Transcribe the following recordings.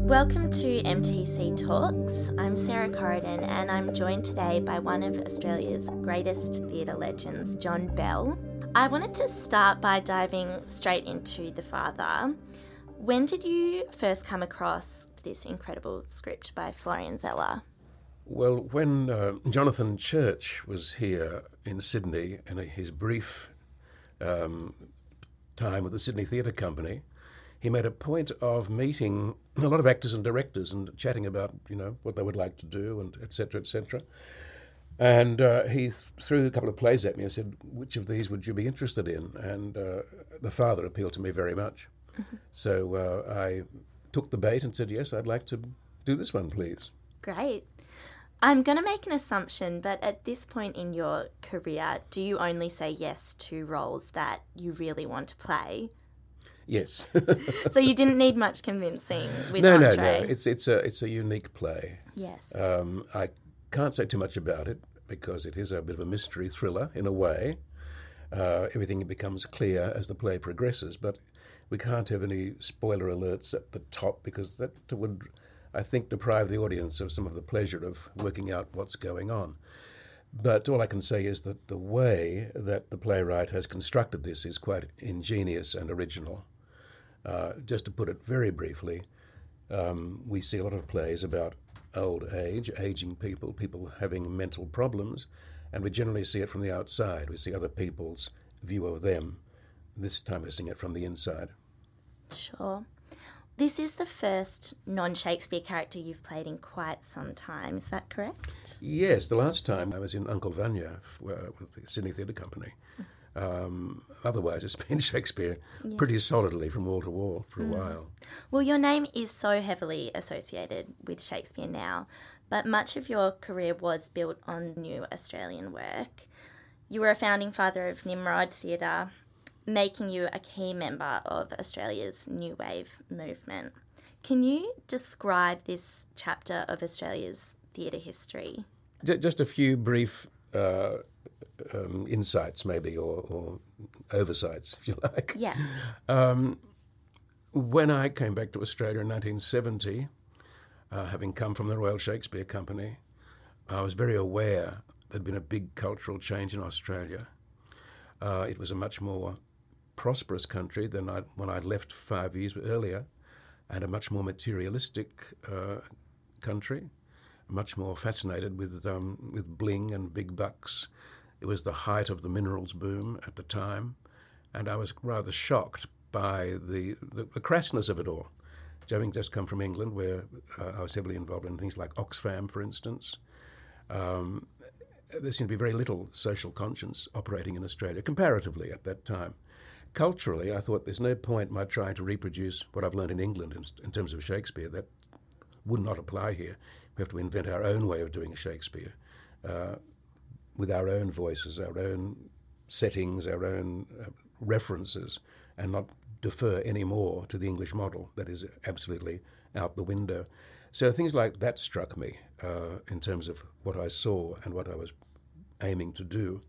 Welcome to MTC Talks. I'm Sarah Corridon and I'm joined today by one of Australia's greatest theatre legends, John Bell. I wanted to start by diving straight into The Father. When did you first come across this incredible script by Florian Zeller? Well, when Jonathan Church was here in Sydney in his brief time with the Sydney Theatre Company, he made a point of meeting a lot of actors and directors and chatting about, what they would like to do and et cetera, et cetera. And he threw a couple of plays at me and said, which of these would you be interested in? And The Father appealed to me very much. Mm-hmm. So I took the bait and said, yes, I'd like to do this one, please. Great. I'm going to make an assumption, but at this point in your career, do you only say yes to roles that you really want to play? Yes. So you didn't need much convincing with No. Andre? It's a unique play. Yes. I can't say too much about it because it is a bit of a mystery thriller in a way. Everything becomes clear as the play progresses, but we can't have any spoiler alerts at the top because that would, I think, deprive the audience of some of the pleasure of working out what's going on. But all I can say is that the way that the playwright has constructed this is quite ingenious and original. Just to put it very briefly, we see a lot of plays about old age, aging people having mental problems, and we generally see it from the outside. We see other people's view of them. This time we're seeing it from the inside. Sure. This is the first non-Shakespeare character you've played in quite some time, is that correct? Yes, the last time I was in Uncle Vanya with the Sydney Theatre Company. Otherwise, it's been Shakespeare pretty solidly from wall to wall for a while. Well, your name is so heavily associated with Shakespeare now, but much of your career was built on new Australian work. You were a founding father of Nimrod Theatre, making you a key member of Australia's New Wave movement. Can you describe this chapter of Australia's theatre history? Just a few brief insights maybe, or oversights, if you like. Yeah. When I came back to Australia in 1970, having come from the Royal Shakespeare Company, I was very aware there'd been a big cultural change in Australia. It was a much more prosperous country than when I'd left 5 years earlier, and a much more materialistic country, much more fascinated with bling and big bucks. It was the height of the minerals boom at the time, and I was rather shocked by the crassness of it all. Having just come from England, where I was heavily involved in things like Oxfam, for instance, there seemed to be very little social conscience operating in Australia, comparatively at that time. Culturally, I thought there's no point in my trying to reproduce what I've learned in England in terms of Shakespeare. That would not apply here. We have to invent our own way of doing Shakespeare, with our own voices, our own settings, our own references, and not defer any more to the English model that is absolutely out the window. So things like that struck me in terms of what I saw and what I was aiming to do.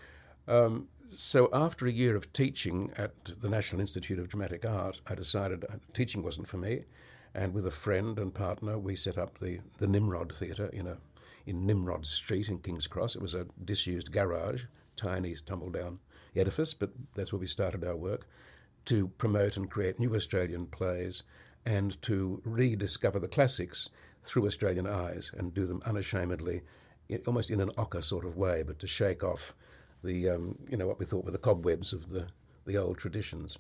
So after a year of teaching at the National Institute of Dramatic Art, I decided teaching wasn't for me, and with a friend and partner, we set up the Nimrod Theatre in Nimrod Street in King's Cross. It was a disused garage, tiny tumble-down edifice, but that's where we started our work, to promote and create new Australian plays and to rediscover the classics through Australian eyes and do them unashamedly, almost in an ochre sort of way, but to shake off the, what we thought were the cobwebs of the old traditions.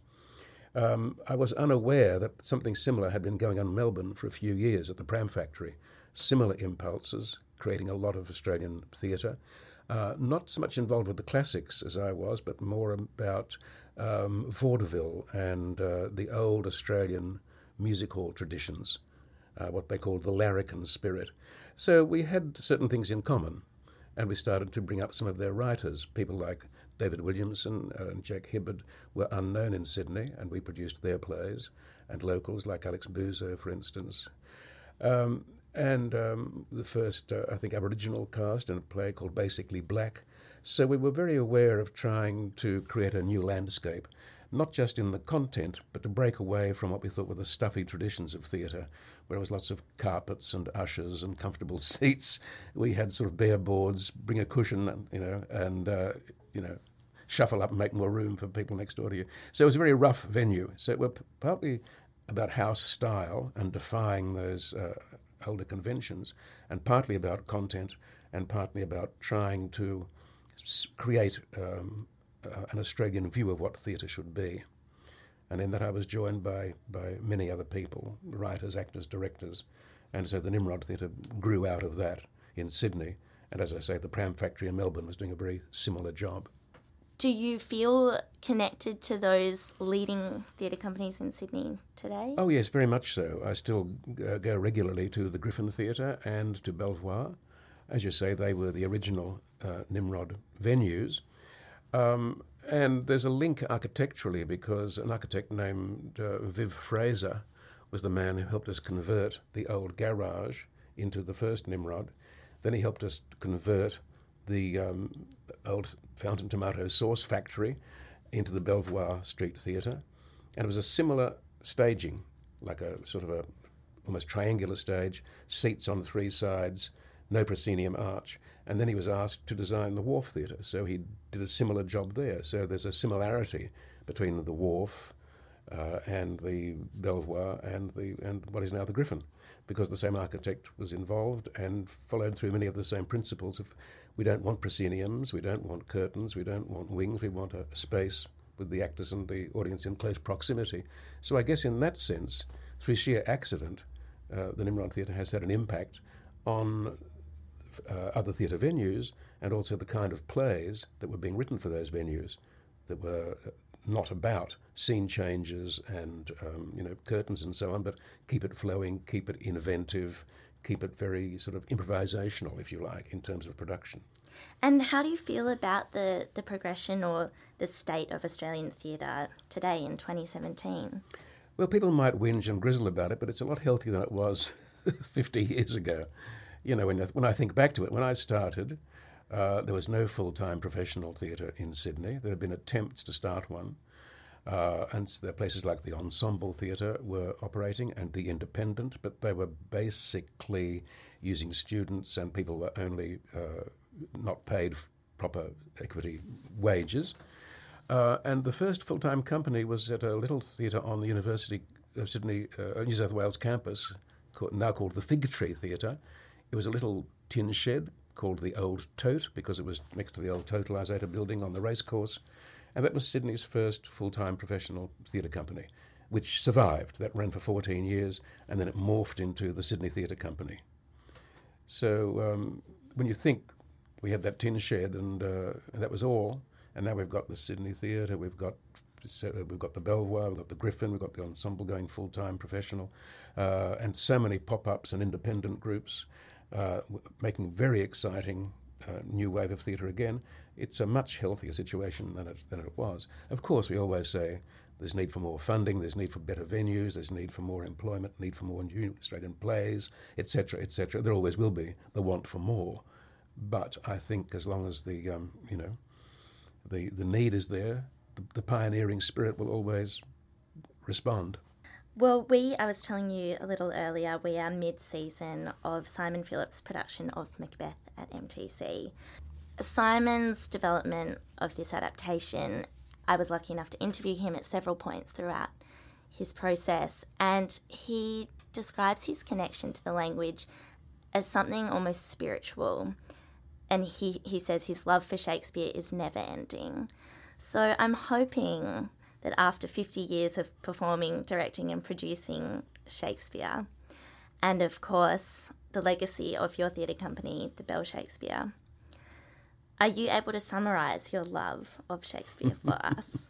I was unaware that something similar had been going on in Melbourne for a few years at the Pram Factory. Similar impulses, creating a lot of Australian theatre. Not so much involved with the classics as I was, but more about vaudeville and the old Australian music hall traditions, what they called the larrikin spirit. So we had certain things in common, and we started to bring up some of their writers. People like David Williamson and Jack Hibbard were unknown in Sydney, and we produced their plays, and locals like Alex Buzo, for instance. And the first, I think, Aboriginal cast in a play called Basically Black. So we were very aware of trying to create a new landscape not just in the content, but to break away from what we thought were the stuffy traditions of theatre, where it was lots of carpets and ushers and comfortable seats. We had sort of bare boards, bring a cushion, and shuffle up and make more room for people next door to you. So it was a very rough venue. So it were partly about house style and defying those older conventions, and partly about content, and partly about trying to create an Australian view of what theatre should be. And in that I was joined by many other people, writers, actors, directors. And so the Nimrod Theatre grew out of that in Sydney. And as I say, the Pram Factory in Melbourne was doing a very similar job. Do you feel connected to those leading theatre companies in Sydney today? Oh yes, very much so. I still go regularly to the Griffin Theatre and to Belvoir. As you say, they were the original Nimrod venues. And there's a link architecturally because an architect named Viv Fraser was the man who helped us convert the old garage into the first Nimrod. Then he helped us convert the old Fountain Tomato Sauce factory into the Belvoir Street Theatre. And it was a similar staging, like a sort of a almost triangular stage, seats on three sides, no proscenium arch. And then he was asked to design the Wharf Theatre, so he did a similar job there. So there's a similarity between the Wharf and the Belvoir and what is now the Griffin, because the same architect was involved and followed through many of the same principles of we don't want prosceniums, we don't want curtains, we don't want wings, we want a space with the actors and the audience in close proximity. So I guess in that sense, through sheer accident, the Nimrod Theatre has had an impact on other theatre venues and also the kind of plays that were being written for those venues that were not about scene changes and curtains and so on, but keep it flowing, keep it inventive, keep it very sort of improvisational, if you like, in terms of production. And how do you feel about the progression or the state of Australian theatre today in 2017? Well, people might whinge and grizzle about it, but it's a lot healthier than it was 50 years ago. You know, when I think back to it, when I started, there was no full-time professional theatre in Sydney. There had been attempts to start one, and there places like the Ensemble Theatre were operating and the Independent, but they were basically using students and people were only not paid proper equity wages. And the first full-time company was at a little theatre on the University of Sydney, New South Wales campus, now called the Fig Tree Theatre. It was a little tin shed called the Old Tote because it was next to the old Totalisator building on the racecourse. And that was Sydney's first full-time professional theatre company, which survived. That ran for 14 years, and then it morphed into the Sydney Theatre Company. So when you think we had that tin shed and that was all, and now we've got the Sydney Theatre, we've got the Belvoir, we've got the Griffin, we've got the Ensemble going full-time professional, and so many pop-ups and independent groups making very exciting new wave of theatre again. It's a much healthier situation than it was. Of course, we always say there's need for more funding, there's need for better venues, there's need for more employment, need for more new Australian plays, etc., etc. There always will be the want for more. But I think as long as the need is there, the pioneering spirit will always respond. Well, I was telling you a little earlier, we are mid-season of Simon Phillips' production of Macbeth at MTC. Simon's development of this adaptation, I was lucky enough to interview him at several points throughout his process, and he describes his connection to the language as something almost spiritual. And he says his love for Shakespeare is never ending. So I'm hoping that after 50 years of performing, directing and producing Shakespeare, and of course the legacy of your theatre company, the Bell Shakespeare, are you able to summarise your love of Shakespeare for us?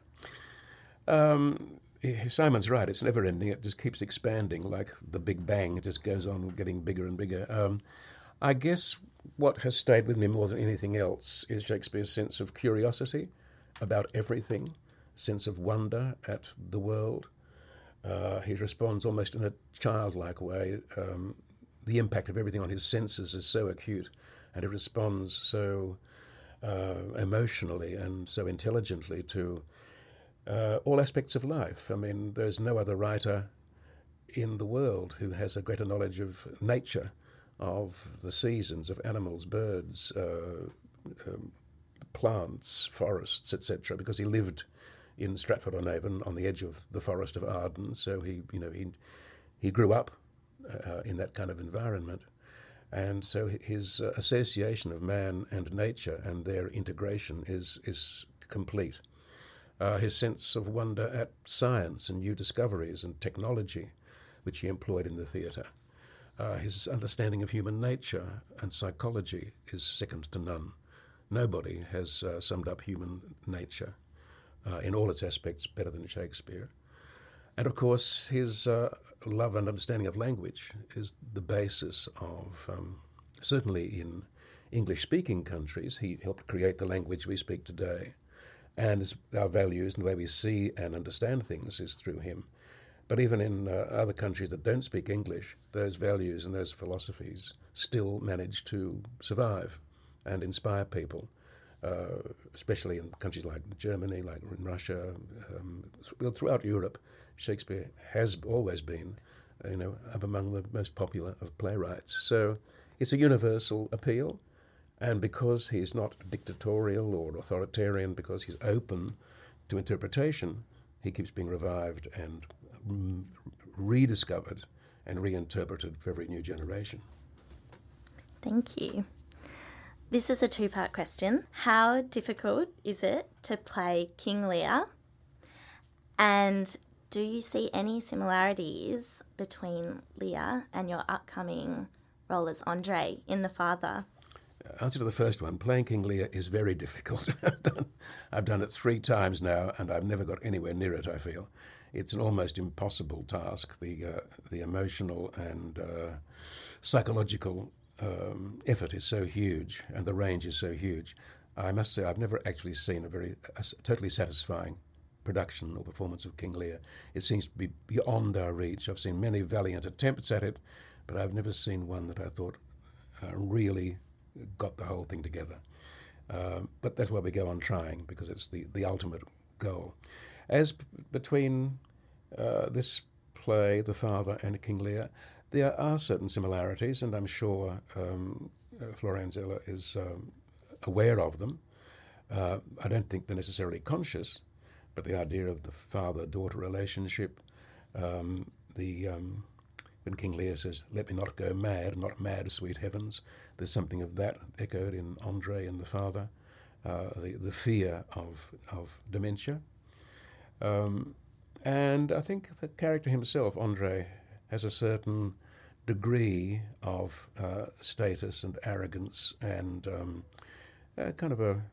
Simon's right, it's never ending, it just keeps expanding like the Big Bang, it just goes on getting bigger and bigger. I guess what has stayed with me more than anything else is Shakespeare's sense of curiosity about everything, sense of wonder at the world. He responds almost in a childlike way. The impact of everything on his senses is so acute, and he responds so emotionally and so intelligently to all aspects of life. I mean, there's no other writer in the world who has a greater knowledge of nature, of the seasons, of animals, birds, plants, forests, etc., because he lived in Stratford-on-Avon on the edge of the Forest of Arden, so he grew up in that kind of environment. And so his association of man and nature and their integration is complete. His sense of wonder at science and new discoveries and technology, which he employed in the theatre. His understanding of human nature and psychology is second to none. Nobody has summed up human nature in all its aspects better than Shakespeare. And of course, his love and understanding of language is the basis of, certainly in English-speaking countries, he helped create the language we speak today. And our values and the way we see and understand things is through him. But even in other countries that don't speak English, those values and those philosophies still manage to survive and inspire people, especially in countries like Germany, like in Russia, throughout Europe. Shakespeare has always been, up among the most popular of playwrights. So it's a universal appeal, and because he's not dictatorial or authoritarian, because he's open to interpretation, he keeps being revived and rediscovered and reinterpreted for every new generation. Thank you. This is a two-part question. How difficult is it to play King Lear? And do you see any similarities between Lear and your upcoming role as Andre in The Father? Answer to the first one, playing King Lear is very difficult. I've done it 3 times now, and I've never got anywhere near it, I feel. It's an almost impossible task. The emotional and psychological effort is so huge, and the range is so huge. I must say I've never actually seen a totally satisfying production or performance of King Lear. It seems to be beyond our reach. I've seen many valiant attempts at it, but I've never seen one that I thought really got the whole thing together. But that's why we go on trying, because it's the ultimate goal. As between this play, The Father, and King Lear, there are certain similarities, and I'm sure Florian Zeller is aware of them. I don't think they're necessarily conscious, but the idea of the father-daughter relationship, when King Lear says, "Let me not go mad, not mad, sweet heavens," there's something of that echoed in Andre and The Father, the fear of dementia. And I think the character himself, Andre, has a certain degree of status and arrogance and kind of a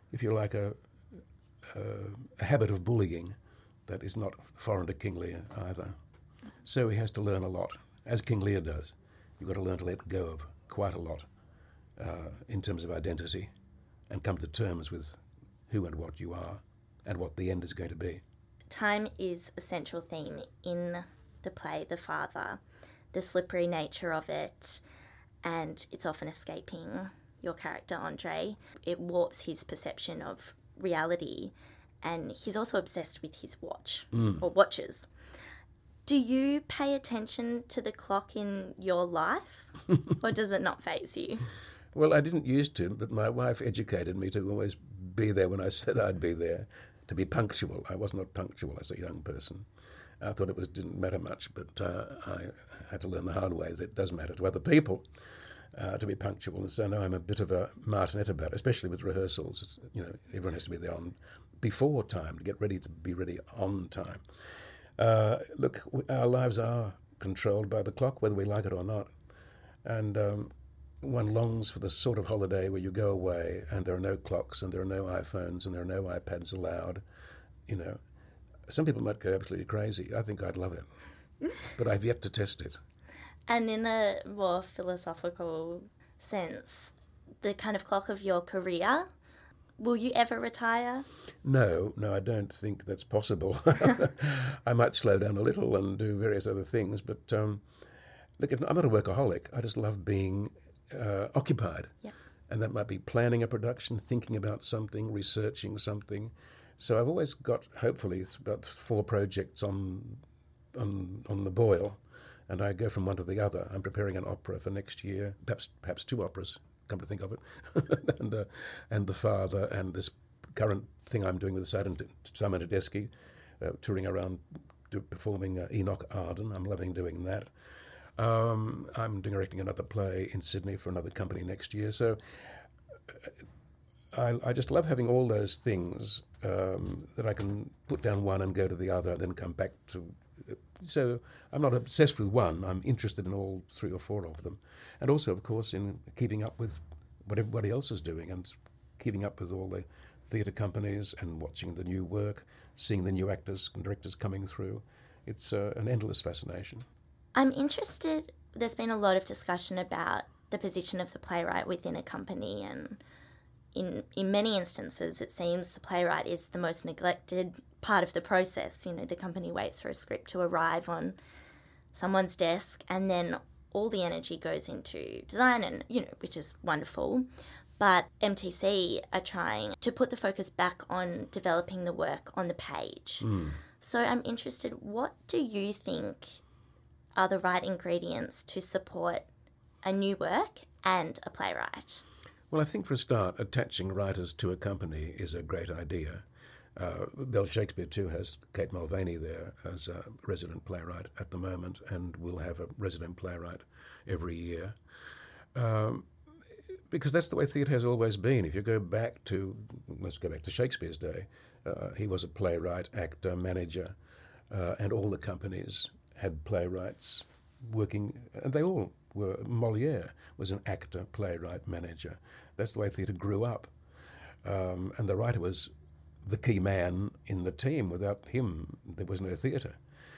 habit of bullying that is not foreign to King Lear either. So he has to learn a lot, as King Lear does. You've got to learn to let go of quite a lot in terms of identity and come to terms with who and what you are and what the end is going to be. Time is a central theme in the play The Father, the slippery nature of it, and it's often escaping your character, Andre. It warps his perception of reality, and he's also obsessed with his watch, or watches. Do you pay attention to the clock in your life, or does it not faze you? Well, I didn't used to, but my wife educated me to always be there when I said I'd be there, to be punctual. I was not punctual as a young person. I thought it didn't matter much, but I had to learn the hard way that it does matter to other people to be punctual. And so now I'm a bit of a martinet about it, especially with rehearsals. Everyone has to be there before time to get ready to be ready on time. Look, our lives are controlled by the clock, whether we like it or not. And one longs for the sort of holiday where you go away and there are no clocks and there are no iPhones and there are no iPads allowed. Some people might go absolutely crazy. I think I'd love it. But I've yet to test it. And in a more philosophical sense, the kind of clock of your career, will you ever retire? No, I don't think that's possible. I might slow down a little and do various other things, but look, I'm not a workaholic. I just love being occupied. Yeah. And that might be planning a production, thinking about something, researching something, So I've always got, hopefully, about 4 projects on the boil, and I go from one to the other. I'm preparing an opera for next year, perhaps 2 operas, come to think of it, and The Father, and this current thing I'm doing with Simon Tedeschi, touring around performing Enoch Arden. I'm loving doing that. I'm directing another play in Sydney for another company next year. So I just love having all those things that I can put down one and go to the other, then come back to. So I'm not obsessed with one. I'm interested in all 3 or 4 of them. And also, of course, in keeping up with what everybody else is doing and keeping up with all the theatre companies and watching the new work, seeing the new actors and directors coming through. It's an endless fascination. I'm interested, there's been a lot of discussion about the position of the playwright within a company, and in many instances it seems the playwright is the most neglected part of the process. You know, the company waits for a script to arrive on someone's desk, and then all the energy goes into design, and, you know, which is wonderful. But MTC are trying to put the focus back on developing the work on the page. So I'm interested, what do you think are the right ingredients to support a new work and a playwright? Well, I think for a start, attaching writers to a company is a great idea. Bell Shakespeare too has Kate Mulvaney there as a resident playwright at the moment, and will have a resident playwright every year. Because that's the way theatre has always been. If you go back to, let's go back to Shakespeare's day, he was a playwright, actor, manager, and all the companies had playwrights working, and they all were. Molière was an actor, playwright, manager. That's the way theatre grew up. And the writer was the key man in the team. Without him, there was no theatre.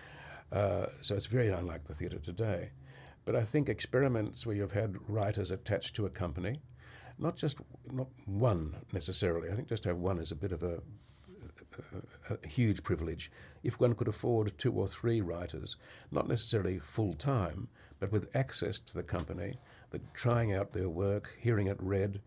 So it's very unlike the theatre today. But I think experiments where you've had writers attached to a company, not one necessarily. I think just to have one is a bit of a huge privilege. If one could afford 2 or 3 writers, not necessarily full-time, but with access to the company, trying out their work, hearing it read,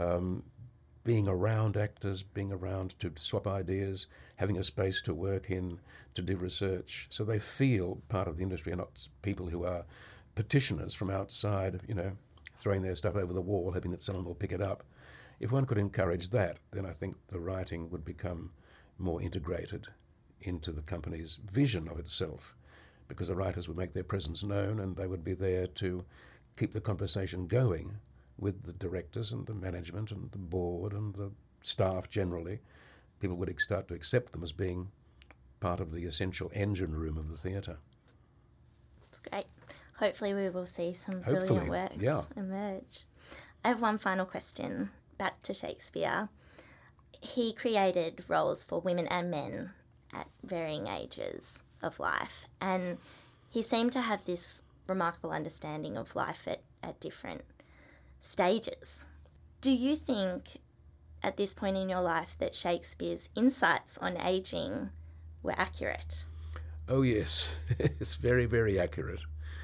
being around actors, being around to swap ideas, having a space to work in, to do research, so they feel part of the industry and not people who are petitioners from outside, you know, throwing their stuff over the wall, hoping that someone will pick it up. If one could encourage that, then I think the writing would become more integrated into the company's vision of itself, because the writers would make their presence known and they would be there to keep the conversation going with the directors and the management and the board and the staff generally. People would start to accept them as being part of the essential engine room of the theatre. That's great. Hopefully we will see some brilliant works emerge. I have one final question back to Shakespeare. He created roles for women and men at varying ages of life, and he seemed to have this remarkable understanding of life at different stages. Do you think at this point in your life that Shakespeare's insights on ageing were accurate? Oh yes, it's very, very accurate.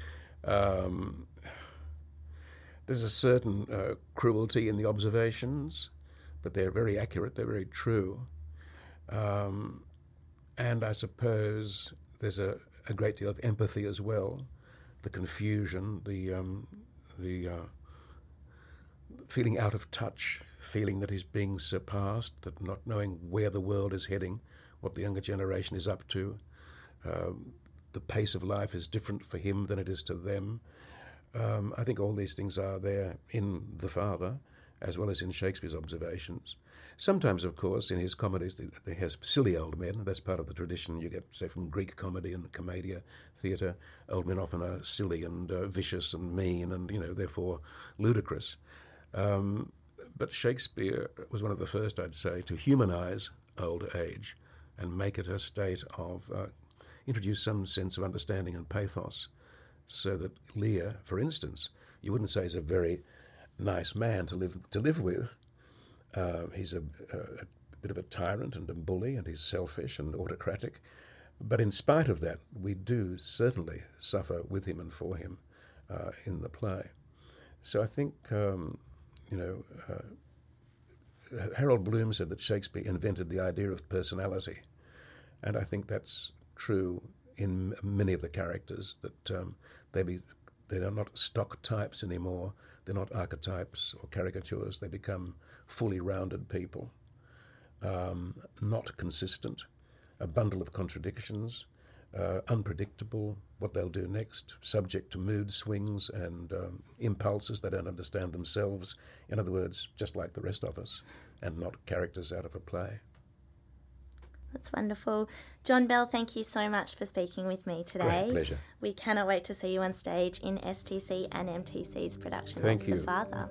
There's a certain cruelty in the observations, but they're very accurate, they're very true. And I suppose there's a great deal of empathy as well, the confusion, the feeling out of touch, feeling that he's being surpassed, that not knowing where the world is heading, what the younger generation is up to. The pace of life is different for him than it is to them. I think all these things are there in The Father, as well as in Shakespeare's observations. Sometimes, of course, in his comedies, he has silly old men. That's part of the tradition you get, say, from Greek comedy and commedia theatre. Old men often are silly and vicious and mean and, therefore ludicrous. But Shakespeare was one of the first, I'd say, to humanise old age and make it a state of, introduce some sense of understanding and pathos, so that Lear, for instance, you wouldn't say he's a very nice man to live with. He's a bit of a tyrant and a bully, and he's selfish and autocratic. But in spite of that, we do certainly suffer with him and for him in the play. So I think, Harold Bloom said that Shakespeare invented the idea of personality, and I think that's true in many of the characters, that they're not stock types anymore. They're not archetypes or caricatures. They become fully rounded people, not consistent, a bundle of contradictions, unpredictable, what they'll do next, subject to mood swings and impulses they don't understand themselves. In other words, just like the rest of us, and not characters out of a play. That's wonderful. John Bell, thank you so much for speaking with me today. Great pleasure. We cannot wait to see you on stage in STC and MTC's production of The Father.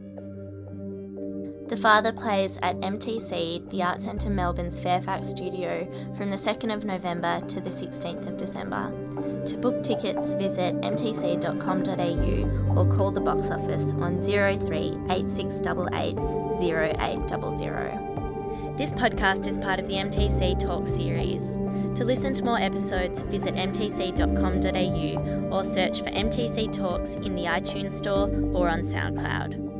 The Father plays at MTC, the Art Centre Melbourne's Fairfax studio, from the 2nd of November to the 16th of December. To book tickets, visit mtc.com.au or call the box office on 03 8688 0800. This podcast is part of the MTC Talk series. To listen to more episodes, visit mtc.com.au or search for MTC Talks in the iTunes Store or on SoundCloud.